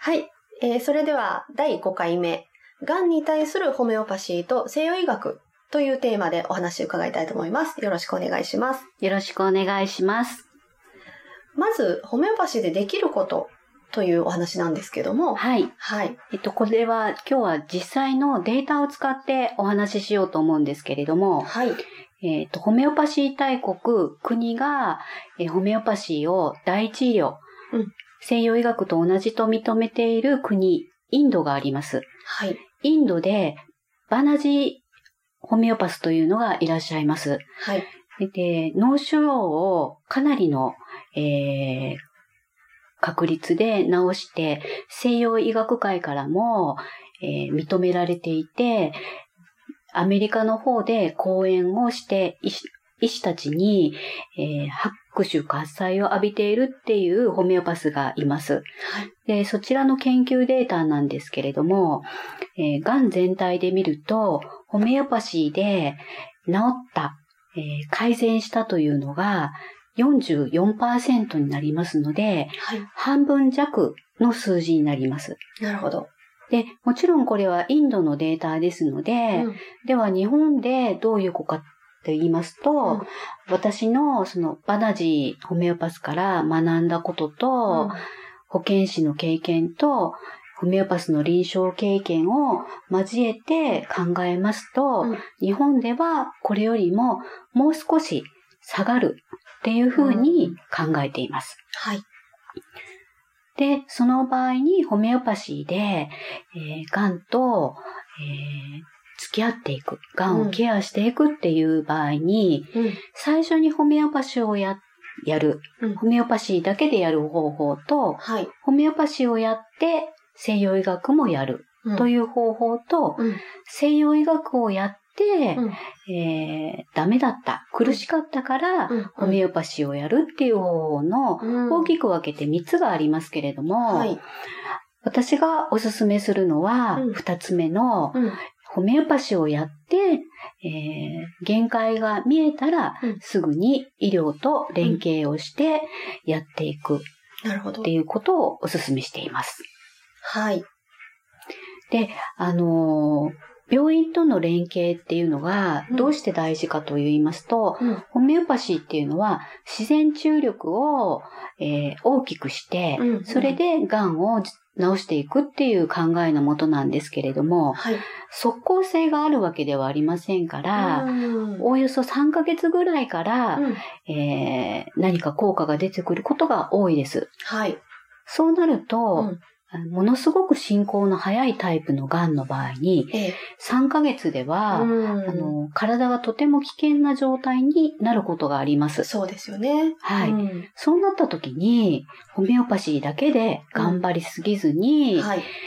はい。それでは第5回目、がんに対するホメオパシーと西洋医学というテーマでお話を伺いたいと思います。よろしくお願いします。 よろしくお願いします。 まず、ホメオパシーでできることというお話なんですけども。 はい。 はい。 これは今日は実際のデータを使ってお話ししようと思うんですけれども。 はい。 ホメオパシー大国、国が、ホメオパシーを第一医療、西洋医学と同じと認めている国、インドがあります。 はい。 インドでバナジーホメオパスというのがいらっしゃいます。 はい。 で、脳腫瘍をかなりの、確率で治して、西洋医学界からも、認められていて、アメリカの方で講演をして医師たちに、拍手喝采を浴びているっていうホメオパスがいます。 はい。 で、そちらの研究データなんですけれども、がん全体で見ると、ホメオパシーで治った、改善したというのが 44% になりますので、 はい。 半分弱の数字になります。 なるほど。 で、もちろんこれはインドのデータですので、では日本でどういう子かと言いますと、私のそのバナジーホメオパスから学んだことと、保健師の経験と、ホメオパスの臨床経験を交えて考えますと、日本ではこれよりももう少し下がるっていうふうに考えています。 はい。 で、その場合にホメオパシーで、がんと、付き合っていく、がんをケアしていくっていう場合に、最初にホメオパシーをやる、ホメオパシーだけでやる方法と、 はい。 ホメオパシーをやって西洋医学もやるという方法と、西洋医学をやって、ダメだった、苦しかったから、ホメオパシーをやるっていう方法の大きく分けて3つがありますけれども、 はい。 私がおすすめするのは、2つ目の、ホメオパシーをやって、限界が見えたら、すぐに医療と連携をしてやっていくっていうことをお勧めしています。 はい。 で、病院との連携っていうのがどうして大事かと言いますと、ホメオパシーっていうのは自然治癒力を、大きくして、それでがんを治していくっていう考えのもとなんですけれども、 はい。 即効性があるわけではありませんから、おおよそ3ヶ月ぐらいから、何か効果が出てくることが多いです。 はい。 そうなると、ものすごく進行の早いタイプのがんの場合に、3ヶ月では、体がとても危険な状態になることがあります。 そうですよね。 はい。そうなった時に、ホメオパシーだけで頑張りすぎずに、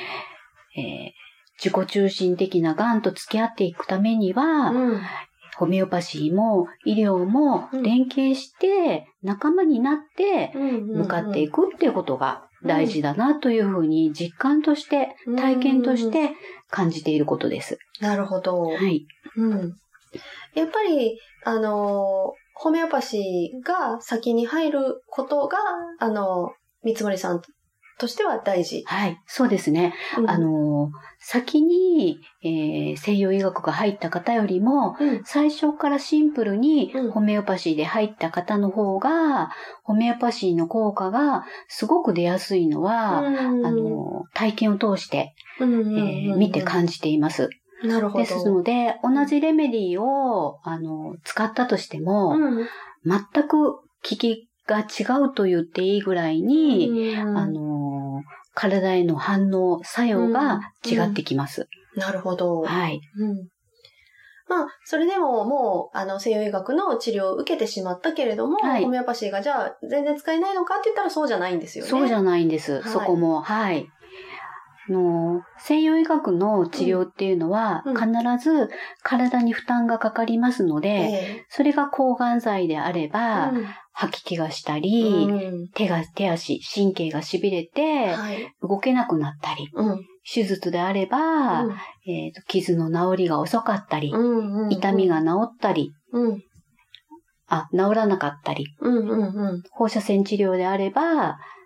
自己中心的ながんと付き合っていくためには、ホメオパシーも医療も連携して仲間になって向かっていくっていうことが大事だなというふうに実感として体験として感じていることです。 なるほど。 はい。 やっぱりホメオパシーが先に入ることが三森さんとしては大事。 はい、そうですね。先に、西洋医学が入った方よりも、最初からシンプルにホメオパシーで入った方の方が、ホメオパシーの効果がすごく出やすいのは、体験を通して、見て感じています。 なるほど。 ですので、同じレメディーを、使ったとしても、全く効きが違うと言っていいぐらいに、体への反応、作用が違ってきます。 なるほど。 はい。 まあ、それでももう、西洋医学の治療を受けてしまったけれども、ホメオパシーがじゃあ全然使えないのかって言ったらそうじゃないんですよね。 そうじゃないんです。そこも。はい。西洋医学の治療っていうのは、必ず体に負担がかかりますので、それが抗がん剤であれば、吐き気がしたり、手足、神経が痺れて、動けなくなったり、手術であれば、傷の治りが遅かったり、痛みが治ったり、治らなかったり、放射線治療であれば、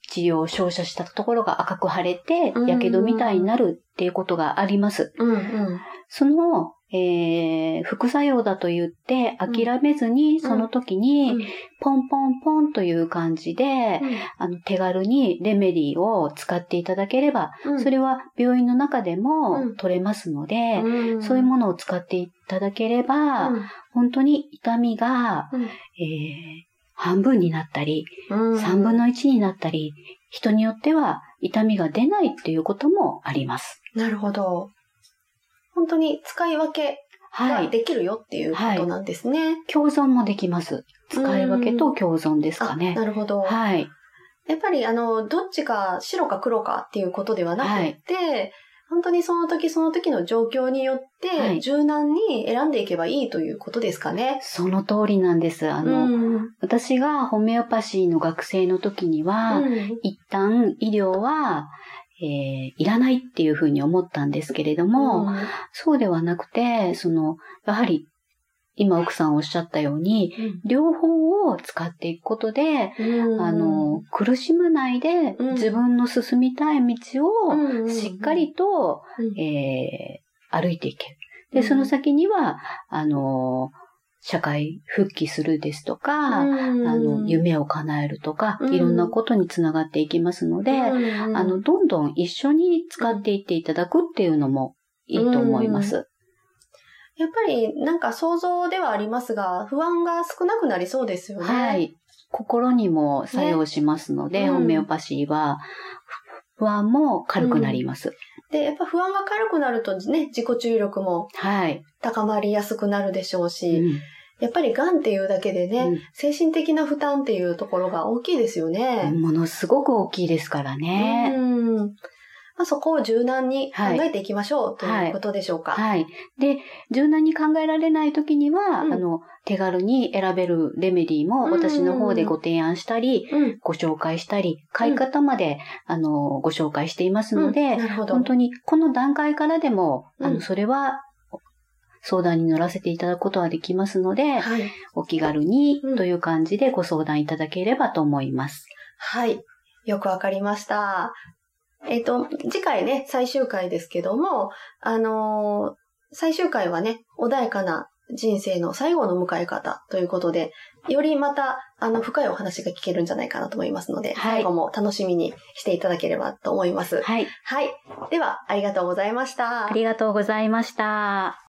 治療を照射したところが赤く腫れて、 うんやけどみたいになるっていうことがあります。 うんうん。 その、副作用だと言って諦めずに、その時に、ポンポンポンという感じで、手軽にレメディを使っていただければ、それは病院の中でも取れますので、そういうものを使っていただければ、本当に痛みが、半分になったり、3分の1になったり、人によっては痛みが出ないっていうこともあります。 なるほど。本当に使い分けができるよっていうことなんですね。 共存もできます。使い分けと共存ですかね。 なるほど。 はい。 やっぱりどっちか白か黒かっていうことではなくて、本当にその時その時の状況によって柔軟に選んでいけばいいということですかね。 その通りなんです。私がホメオパシーの学生の時には、一旦医療はいらないっていうふうに思ったんですけれども、そうではなくて、やはり今奥さんおっしゃったように、両方を使っていくことで、苦しむないで自分の進みたい道をしっかりと、歩いていける。で、その先には、社会復帰するですとか、夢を叶えるとか、いろんなことにつながっていきますので、どんどん一緒に使っていっていただくっていうのもいいと思います。 やっぱりなんか想像ではありますが、不安が少なくなりそうですよね。 はい。心にも作用しますので、ホメオパシーは不安も軽くなります。 で、やっぱ不安が軽くなるとね、自己注力も高まりやすくなるでしょうし、やっぱり癌っていうだけでね、精神的な負担っていうところが大きいですよね。 ものすごく大きいですからね。 そこを柔軟に考えていきましょうということでしょうか。 はい。で、柔軟に考えられないときには、手軽に選べるレメディも私の方でご提案したり、ご紹介したり、買い方まで、ご紹介していますので、本当にこの段階からでも、それは相談に乗らせていただくことはできますので、お気軽にという感じでご相談いただければと思います。 はい。よくわかりました。次回ね、最終回ですけども、最終回はね、穏やかな人生の最後の迎え方ということで、よりまた、深いお話が聞けるんじゃないかなと思いますので、最後も楽しみにしていただければと思います。はい。では、ありがとうございました。 ありがとうございました。